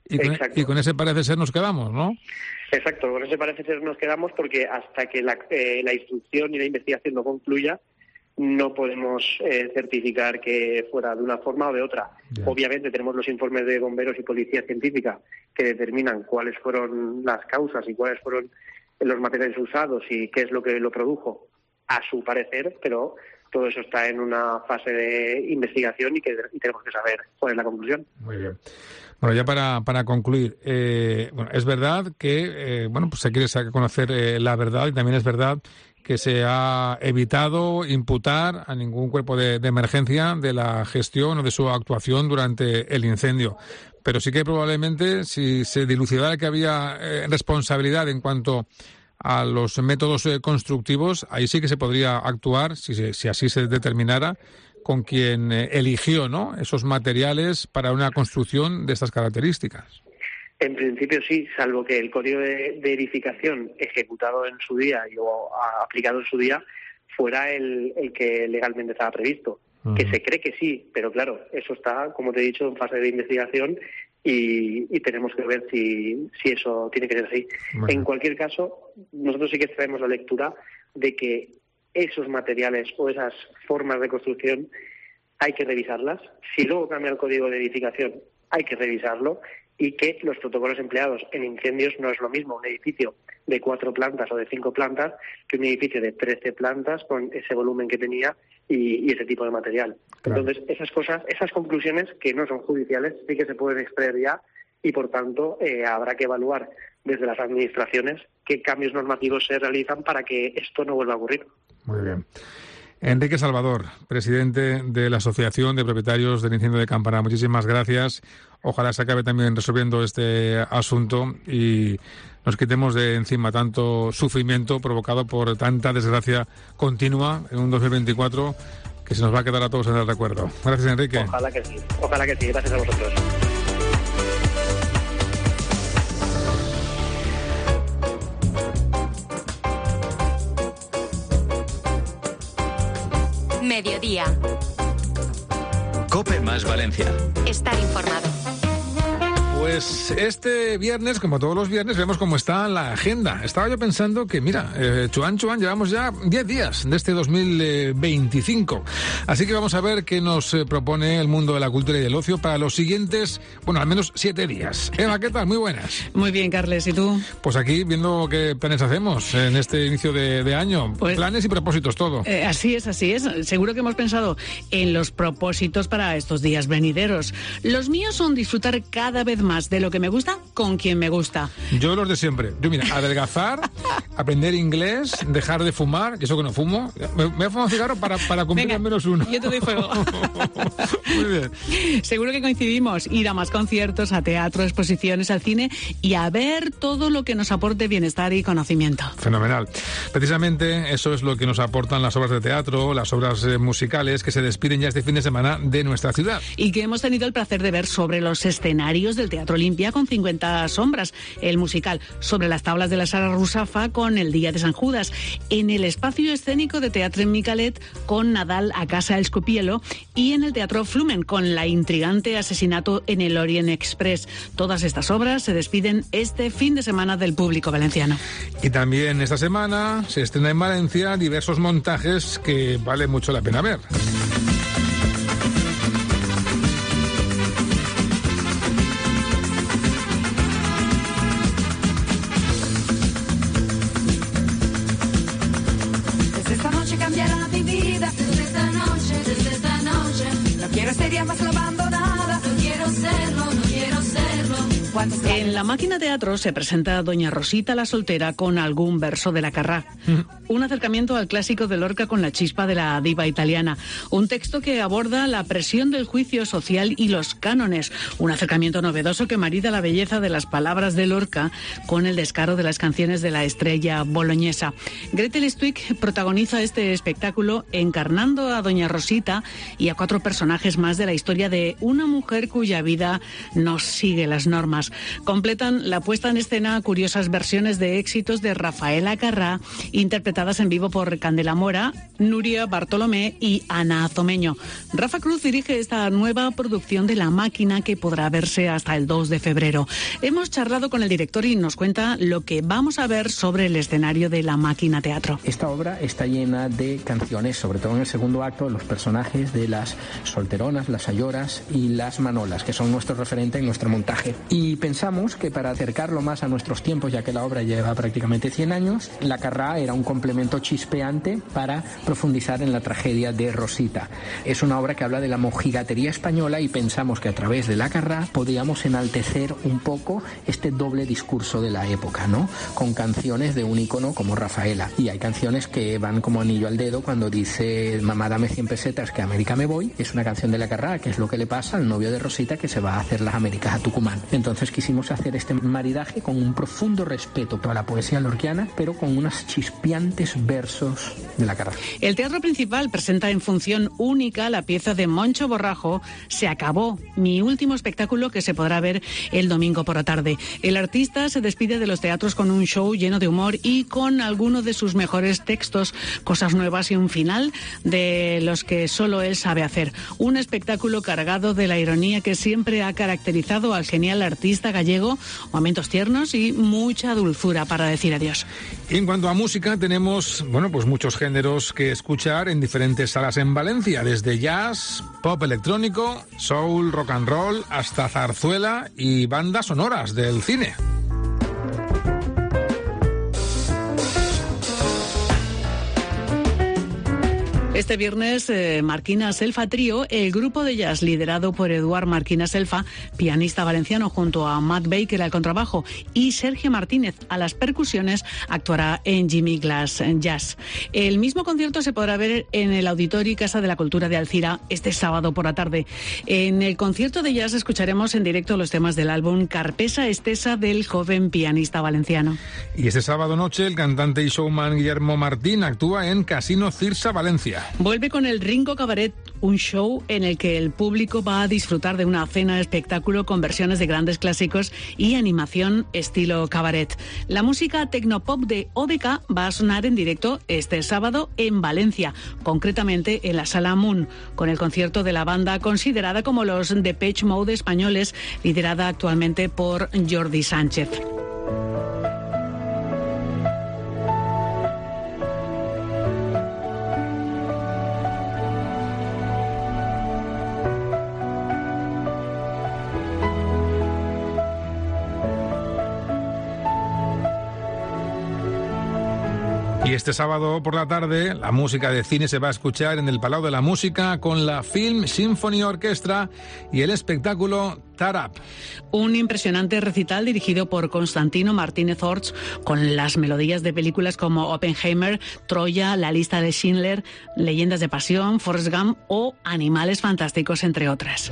y con ese parece ser nos quedamos, ¿no? Exacto, con ese parece ser nos quedamos porque hasta que la instrucción y la investigación no concluya, no podemos certificar que fuera de una forma o de otra. Yeah. Obviamente tenemos los informes de bomberos y policía científica que determinan cuáles fueron las causas y cuáles fueron los materiales usados y qué es lo que lo produjo a su parecer, pero todo eso está en una fase de investigación y tenemos que saber cuál es la conclusión. Muy bien. Bueno, ya para concluir, es verdad que pues se quiere conocer la verdad, y también es verdad que se ha evitado imputar a ningún cuerpo de emergencia de la gestión o de su actuación durante el incendio. Pero sí que probablemente, si se dilucidara que había responsabilidad en cuanto a los métodos constructivos, ahí sí que se podría actuar, si así se determinara, con quien eligió, ¿no?, esos materiales para una construcción de estas características. En principio sí, salvo que el código de edificación ejecutado en su día o aplicado en su día fuera el que legalmente estaba previsto. Uh-huh. Que se cree que sí, pero claro, eso está, como te he dicho, en fase de investigación y tenemos que ver si eso tiene que ser así. Uh-huh. En cualquier caso, nosotros sí que traemos la lectura de que esos materiales o esas formas de construcción hay que revisarlas. Si luego cambia el código de edificación, hay que revisarlo. Y que los protocolos empleados en incendios no es lo mismo un edificio de 4 plantas o de 5 plantas que un edificio de 13 plantas con ese volumen que tenía y ese tipo de material. Claro. Entonces, esas conclusiones que no son judiciales sí que se pueden extraer ya y, por tanto, habrá que evaluar desde las administraciones qué cambios normativos se realizan para que esto no vuelva a ocurrir. Muy bien. Enrique Salvador, presidente de la Asociación de Propietarios del Incendio de Campanar. Muchísimas gracias. Ojalá se acabe también resolviendo este asunto y nos quitemos de encima tanto sufrimiento provocado por tanta desgracia continua en un 2024 que se nos va a quedar a todos en el recuerdo. Gracias, Enrique. Ojalá que sí. Gracias a vosotros. Mediodía. COPE más Valencia. Estar informado. Pues este viernes, como todos los viernes, vemos cómo está la agenda. Estaba yo pensando que, mira, Chuan, llevamos ya 10 días de este 2025. Así que vamos a ver qué nos propone el mundo de la cultura y del ocio para los siguientes, al menos 7 días. Eva, ¿qué tal? Muy buenas. Muy bien, Carles, ¿y tú? Pues aquí viendo qué planes hacemos en este inicio de año. Pues, planes y propósitos, todo. Así es. Seguro que hemos pensado en los propósitos para estos días venideros. Los míos son disfrutar cada vez más de lo que me gusta con quien me gusta. Yo los de siempre. Yo, mira, adelgazar, aprender inglés, dejar de fumar, y eso que no fumo. Me voy a fumar un cigarro para cumplir al menos uno. Yo te doy fuego. Muy bien. Seguro que coincidimos. Ir a más conciertos, a teatro, exposiciones, al cine y a ver todo lo que nos aporte bienestar y conocimiento. Fenomenal. Precisamente eso es lo que nos aportan las obras de teatro, las obras musicales que se despiden ya este fin de semana de nuestra ciudad. Y que hemos tenido el placer de ver sobre los escenarios del Teatro Olimpia con 50 sombras, el musical sobre las tablas de la Sala Rusafa con El Día de San Judas, en el espacio escénico de Teatre Micalet con Nadal a casa el Scopielo y en el Teatro Flumen con La intrigante asesinato en el Orient Express. Todas estas obras se despiden este fin de semana del público valenciano. Y también esta semana se estrena en Valencia diversos montajes que vale mucho la pena ver. Más lo abandonada, no quiero serlo, En La Máquina Teatro se presenta Doña Rosita la soltera con algún verso de la Carrà. Un acercamiento al clásico de Lorca con la chispa de la diva italiana. Un texto que aborda la presión del juicio social y los cánones. Un acercamiento novedoso que marida la belleza de las palabras de Lorca con el descaro de las canciones de la estrella boloñesa. Gretel Stwick protagoniza este espectáculo encarnando a Doña Rosita y a 4 personajes más de la historia de una mujer cuya vida no sigue las normas. Completan la puesta en escena curiosas versiones de éxitos de Rafaela Carrà, interpretadas en vivo por Candela Mora, Nuria Bartolomé y Ana Azomeño. Rafa Cruz dirige esta nueva producción de La Máquina, que podrá verse hasta el 2 de febrero. Hemos charlado con el director y nos cuenta lo que vamos a ver sobre el escenario de La Máquina Teatro. Esta obra está llena de canciones, sobre todo en el segundo acto, los personajes de las solteronas, las ayoras y las manolas, que son nuestro referente en nuestro montaje. Y pensamos que para acercarlo más a nuestros tiempos, ya que la obra lleva prácticamente 100 años, la Carrà era un complemento chispeante para profundizar en la tragedia de Rosita. Es una obra que habla de la mojigatería española y pensamos que a través de la Carrà podíamos enaltecer un poco este doble discurso de la época, ¿no? Con canciones de un ícono como Rafaela. Y hay canciones que van como anillo al dedo cuando dice mamá dame 100 pesetas que a América me voy. Es una canción de la Carrà, que es lo que le pasa al novio de Rosita que se va a hacer las Américas a Tucumán. Entonces quisimos hacer este maridaje con un profundo respeto para la poesía lorquiana, pero con unos chispeantes versos de la Carrà. El Teatro Principal presenta en función única la pieza de Moncho Borrajo, Se acabó, mi último espectáculo, que se podrá ver el domingo por la tarde. El artista se despide de los teatros con un show lleno de humor y con algunos de sus mejores textos, cosas nuevas y un final de los que solo él sabe hacer. Un espectáculo cargado de la ironía que siempre ha caracterizado al genial artista gallego, momentos tiernos y mucha dulzura para decir adiós. Y en cuanto a música, tenemos, pues muchos géneros que escuchar en diferentes salas en Valencia, desde jazz, pop electrónico, soul, rock and roll, hasta zarzuela y bandas sonoras del cine. Este viernes, Marquina Selfa Trío, el grupo de jazz liderado por Eduard Marquina Selfa, pianista valenciano, junto a Matt Baker al contrabajo y Sergio Martínez a las percusiones, actuará en Jimmy Glass Jazz. El mismo concierto se podrá ver en el Auditorio y Casa de la Cultura de Alcira este sábado por la tarde. En el concierto de jazz escucharemos en directo los temas del álbum Carpesa Estesa del joven pianista valenciano. Y este sábado noche el cantante y showman Guillermo Martín actúa en Casino Cirsa Valencia. Vuelve con el Ringo Cabaret, un show en el que el público va a disfrutar de una cena de espectáculo con versiones de grandes clásicos y animación estilo cabaret. La música tecnopop de ODK va a sonar en directo este sábado en Valencia, concretamente en la Sala Moon, con el concierto de la banda considerada como los Depeche Mode españoles, liderada actualmente por Jordi Sánchez. Y este sábado por la tarde, la música de cine se va a escuchar en el Palau de la Música con la Film Symphony Orchestra y el espectáculo Tarap. Un impresionante recital dirigido por Constantino Martínez Orts, con las melodías de películas como Oppenheimer, Troya, La lista de Schindler, Leyendas de pasión, Forrest Gump o Animales fantásticos, entre otras.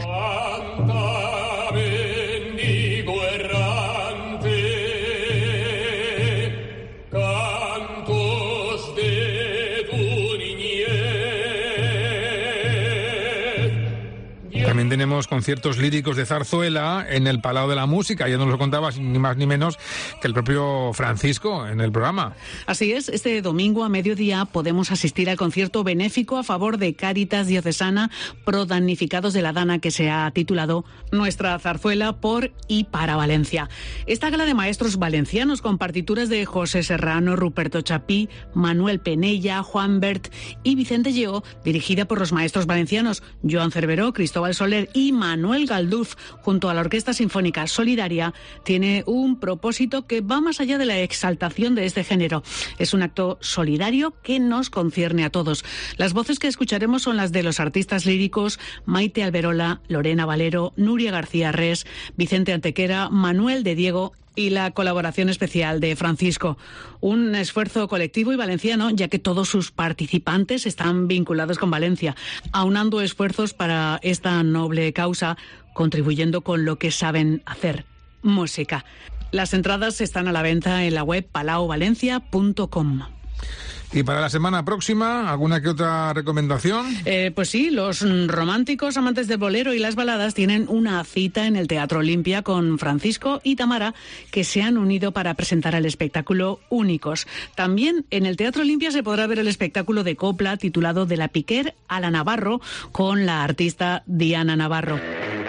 También tenemos conciertos líricos de zarzuela en el Palau de la Música. Ya nos lo contaba ni más ni menos que el propio Francisco en el programa. Así es, este domingo a mediodía podemos asistir al concierto benéfico a favor de Cáritas Diocesana Pro Damnificados de la Dana, que se ha titulado Nuestra zarzuela por y para Valencia. Esta gala de maestros valencianos con partituras de José Serrano, Ruperto Chapí, Manuel Penella, Juan Bert y Vicente Lleó, dirigida por los maestros valencianos Joan Cerveró, Cristóbal Soler y y Manuel Galduf, junto a la Orquesta Sinfónica Solidaria, tiene un propósito que va más allá de la exaltación de este género. Es un acto solidario que nos concierne a todos. Las voces que escucharemos son las de los artistas líricos Maite Alberola, Lorena Valero, Nuria García Res, Vicente Antequera, Manuel de Diego y la colaboración especial de Francisco. Un esfuerzo colectivo y valenciano, ya que todos sus participantes están vinculados con Valencia, aunando esfuerzos para esta noble causa, contribuyendo con lo que saben hacer: música. Las entradas están a la venta en la web palaovalencia.com. ¿Y para la semana próxima, alguna que otra recomendación? Pues sí, los románticos amantes del bolero y las baladas tienen una cita en el Teatro Olimpia con Francisco y Tamara, que se han unido para presentar el espectáculo Únicos. También en el Teatro Olimpia se podrá ver el espectáculo de copla titulado De la Piquer a la Navarro, con la artista Diana Navarro.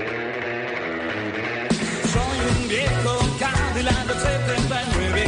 Soy un viejo Cadillac del 79.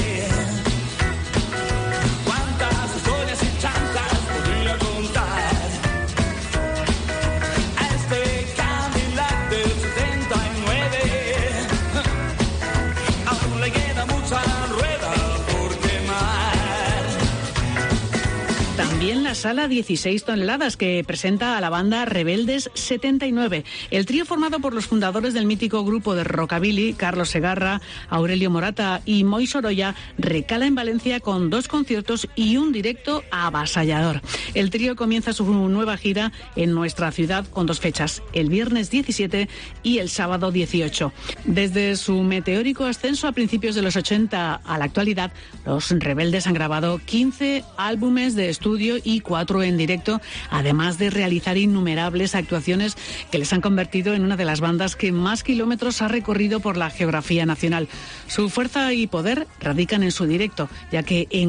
También la sala 16 toneladas, que presenta a la banda Rebeldes 79. El trío, formado por los fundadores del mítico grupo de rockabilly, Carlos Segarra, Aurelio Morata y Moi Sorolla, recala en Valencia con 2 conciertos y un directo avasallador. El trío comienza su nueva gira en nuestra ciudad con 2 fechas, el viernes 17 y el sábado 18. Desde su meteórico ascenso a principios de los 80 a la actualidad, los Rebeldes han grabado 15 álbumes de estudio y 4 en directo, además de realizar innumerables actuaciones que les han convertido en una de las bandas que más kilómetros ha recorrido por la geografía nacional. Su fuerza y poder radican en su directo, ya que en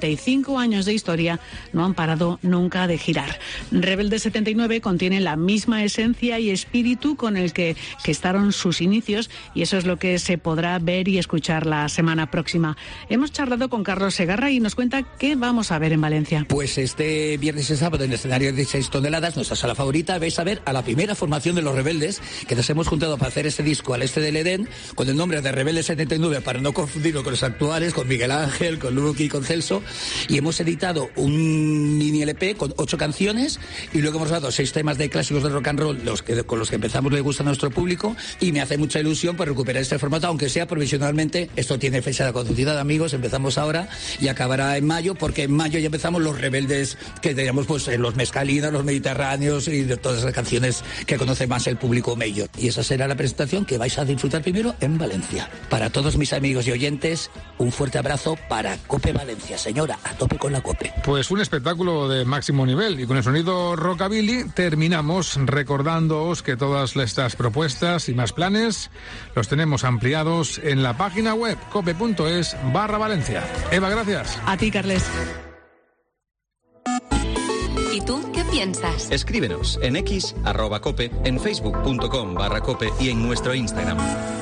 45 años de historia no han parado nunca de girar. Rebeldes 79 contiene la misma esencia y espíritu con el que gestaron sus inicios, y eso es lo que se podrá ver y escuchar la semana próxima. Hemos charlado con Carlos Segarra y nos cuenta qué vamos a ver en Valencia. Pues este viernes y sábado en el escenario de 16 toneladas, nuestra sala favorita, vais a ver a la primera formación de los Rebeldes, que nos hemos juntado para hacer este disco al este del Edén, con el nombre de Rebeldes 79, para no confundirlo con los actuales, con Miguel Ángel, con Lucky y con Celso, y hemos editado un mini LP con 8 canciones, y luego hemos dado 6 temas de clásicos de rock and roll, con los que empezamos le gusta a nuestro público, y me hace mucha ilusión por recuperar este formato, aunque sea provisionalmente. Esto tiene fecha de caducidad, amigos, empezamos ahora y acabará en mayo, porque en mayo ya empezamos los Rebeldes, que teníamos pues los mezcalinos, los mediterráneos y de todas las canciones que conoce más el público mayor. Y esa será la presentación que vais a disfrutar primero en Valencia. Para todos mis amigos y oyentes, un fuerte abrazo para COPE Valencia. Señora, a tope con la COPE. Pues un espectáculo de máximo nivel, y con el sonido rockabilly terminamos recordándoos que todas estas propuestas y más planes los tenemos ampliados en la página web cope.es/Valencia. Eva, gracias. A ti, Carles. ¿Y tú qué piensas? Escríbenos en X, @cope, en facebook.com/cope y en nuestro Instagram.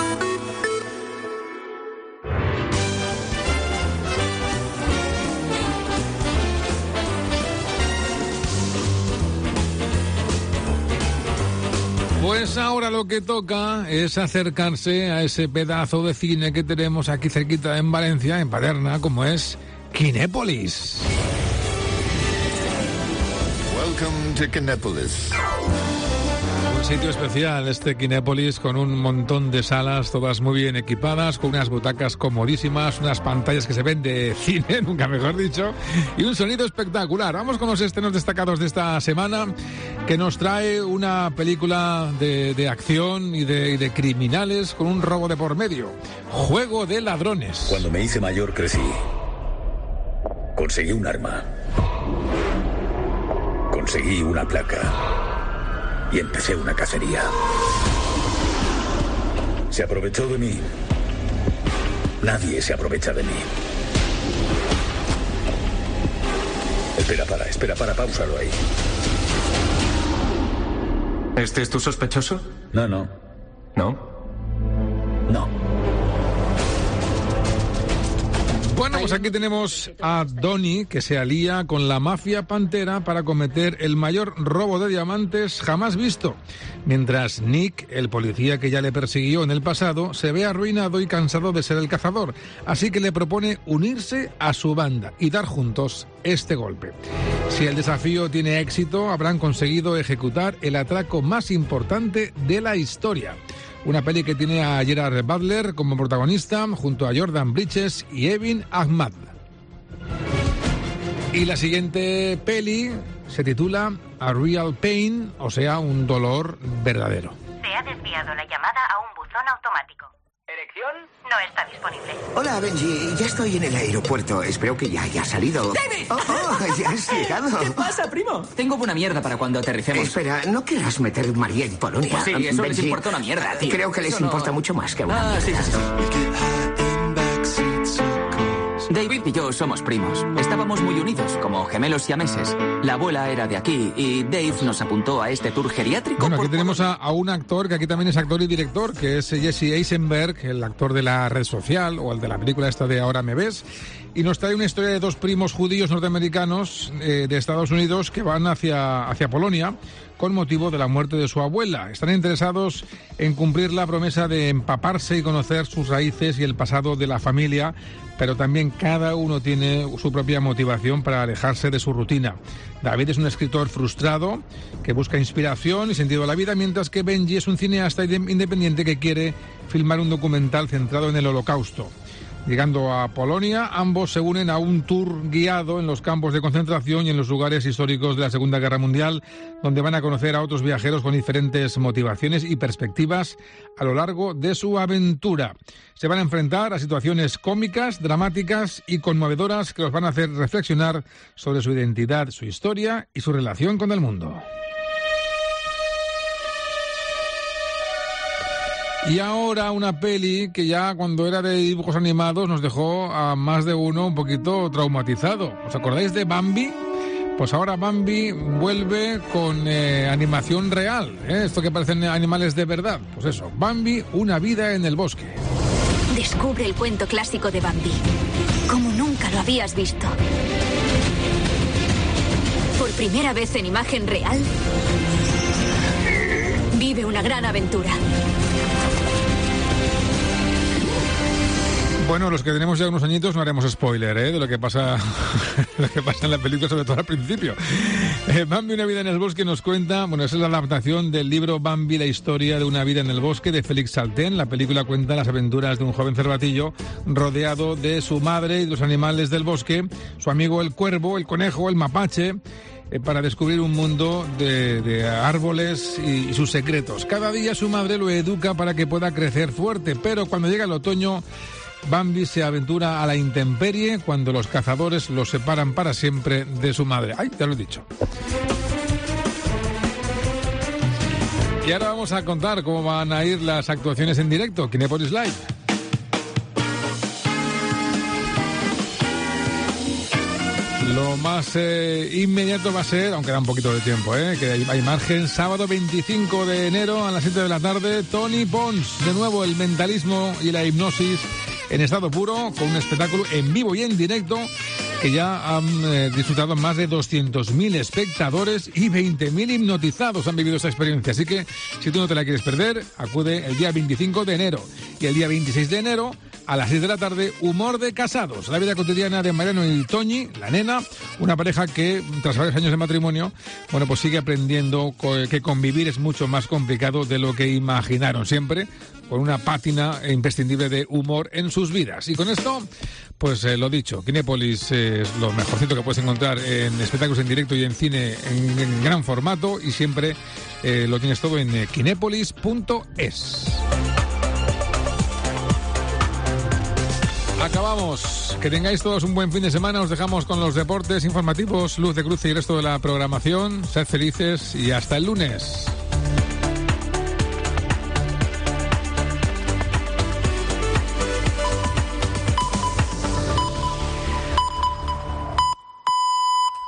Pues ahora lo que toca es acercarse a ese pedazo de cine que tenemos aquí cerquita en Valencia, en Paterna, como es Kinépolis. Welcome to Kinépolis. Un sitio especial este Kinépolis, con un montón de salas, todas muy bien equipadas, con unas butacas comodísimas, unas pantallas que se ven de cine, nunca mejor dicho, y un sonido espectacular. Vamos con los estrenos destacados de esta semana, que nos trae una película de acción y de criminales con un robo de por medio. Juego de ladrones. Cuando me hice mayor crecí. Conseguí un arma. Conseguí una placa. Y empecé una cacería. Se aprovechó de mí. Nadie se aprovecha de mí. Espera, páusalo ahí. ¿Este es tu sospechoso? No. ¿No? No. Bueno, pues aquí tenemos a Donnie, que se alía con la mafia pantera para cometer el mayor robo de diamantes jamás visto, mientras Nick, el policía que ya le persiguió en el pasado, se ve arruinado y cansado de ser el cazador, así que le propone unirse a su banda y dar juntos este golpe. Si el desafío tiene éxito, habrán conseguido ejecutar el atraco más importante de la historia. Una peli que tiene a Gerard Butler como protagonista, junto a Jordan Bridges y Evin Ahmad. Y la siguiente peli se titula A Real Pain, o sea, un dolor verdadero. Se ha desviado la llamada a un buzón automático. ¿Erección? No está disponible. Hola, Benji. Ya estoy en el aeropuerto. Espero que ya haya salido. ¡David! Ya has llegado. ¿Qué pasa, primo? Tengo buena mierda para cuando aterricemos. Espera, ¿no querrás meter María en Polonia? Pues sí, eso Benji, les importa una mierda, tío. Creo que les importa mucho más que a una mierda. Sí. David y yo somos primos. Estábamos muy unidos, como gemelos siameses. La abuela era de aquí y Dave nos apuntó a este tour geriátrico. Bueno, aquí tenemos a un actor que aquí también es actor y director, que es Jesse Eisenberg, el actor de La Red Social o el de la película esta de Ahora me ves, y nos trae una historia de dos primos judíos norteamericanos de Estados Unidos que van hacia Polonia con motivo de la muerte de su abuela. Están interesados en cumplir la promesa de empaparse y conocer sus raíces y el pasado de la familia, pero también cada uno tiene su propia motivación para alejarse de su rutina. David es un escritor frustrado que busca inspiración y sentido a la vida, mientras que Benji es un cineasta independiente que quiere filmar un documental centrado en el Holocausto. Llegando a Polonia, ambos se unen a un tour guiado en los campos de concentración y en los lugares históricos de la Segunda Guerra Mundial, donde van a conocer a otros viajeros con diferentes motivaciones y perspectivas a lo largo de su aventura. Se van a enfrentar a situaciones cómicas, dramáticas y conmovedoras que los van a hacer reflexionar sobre su identidad, su historia y su relación con el mundo. Y ahora una peli que ya cuando era de dibujos animados nos dejó a más de uno un poquito traumatizado. ¿Os acordáis de Bambi? Pues ahora Bambi vuelve con animación real, esto que parecen animales de verdad. Pues eso, Bambi, una vida en el bosque. Descubre el cuento clásico de Bambi, como nunca lo habías visto. Por primera vez en imagen real, vive una gran aventura. Bueno, los que tenemos ya unos añitos no haremos spoiler de lo que pasa en la película, sobre todo al principio. Bambi, una vida en el bosque nos cuenta, bueno, esa es la adaptación del libro Bambi, la historia de una vida en el bosque de Félix Salten. La película cuenta las aventuras de un joven cervatillo rodeado de su madre y de los animales del bosque, su amigo el cuervo, el conejo, el mapache, para descubrir un mundo de árboles y sus secretos. Cada día su madre lo educa para que pueda crecer fuerte, pero cuando llega el otoño, Bambi se aventura a la intemperie cuando los cazadores lo separan para siempre de su madre. ¡Ay, te lo he dicho! Y ahora vamos a contar cómo van a ir las actuaciones en directo, Kinépolis Live. Lo más inmediato va a ser, aunque da un poquito de tiempo, que hay margen, sábado 25 de enero a las 7 de la tarde, Tony Pons, de nuevo el mentalismo y la hipnosis en estado puro, con un espectáculo en vivo y en directo que ya han disfrutado más de 200.000 espectadores y 20.000 hipnotizados han vivido esta experiencia. Así que, si tú no te la quieres perder, acude el día 25 de enero. Y el día 26 de enero, a las 6 de la tarde, Humor de Casados. La vida cotidiana de Mariano y Toñi, la nena, una pareja que, tras varios años de matrimonio, bueno, pues sigue aprendiendo que convivir es mucho más complicado de lo que imaginaron. Siempre con una pátina imprescindible de humor en sus vidas. Y con esto, pues lo dicho, Kinépolis es lo mejorcito que puedes encontrar en espectáculos en directo y en cine en gran formato, y siempre lo tienes todo en kinépolis.es. Acabamos. Que tengáis todos un buen fin de semana. Os dejamos con los deportes informativos, Luz de Cruce y el resto de la programación. Sed felices y hasta el lunes.